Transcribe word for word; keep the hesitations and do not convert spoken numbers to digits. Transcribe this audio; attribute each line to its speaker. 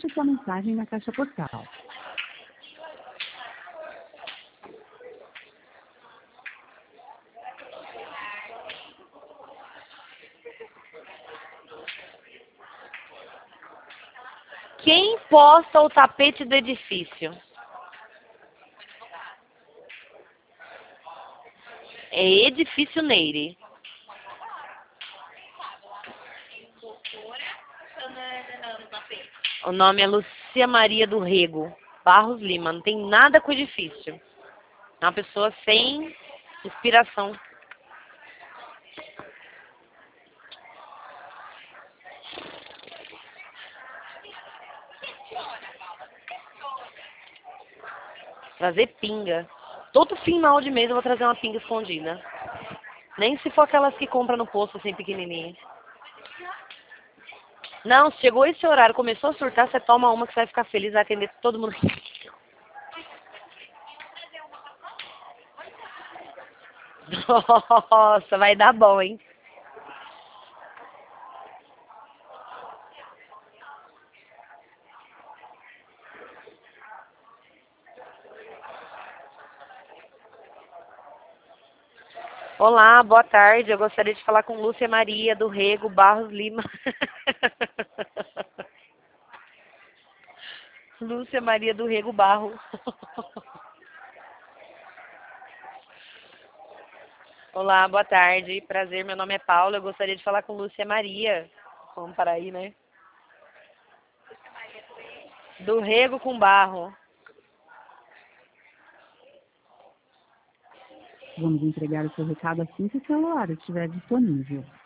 Speaker 1: Deixe sua mensagem na caixa postal.
Speaker 2: Quem posta o tapete do edifício? É Edifício Neire. O nome é Lúcia Maria do Rego Barros Lima. Não tem nada com edifício. É uma pessoa sem inspiração. Trazer pinga. Todo final de mês eu vou trazer uma pinga escondida. Nem se for aquelas que compra no posto, assim, pequenininha. Não, chegou esse horário, começou a surtar, você toma uma que você vai ficar feliz, vai atender todo mundo. Nossa, vai dar bom, hein? Olá, boa tarde. Eu gostaria de falar com Lúcia Maria do Rego Barros Lima. Lúcia Maria do Rego Barro. Olá, boa tarde. Prazer, meu nome é Paula. Eu gostaria de falar com Lúcia Maria. Vamos para aí, né? Do Rego com Barro.
Speaker 1: Vamos entregar o seu recado assim que o celular estiver disponível.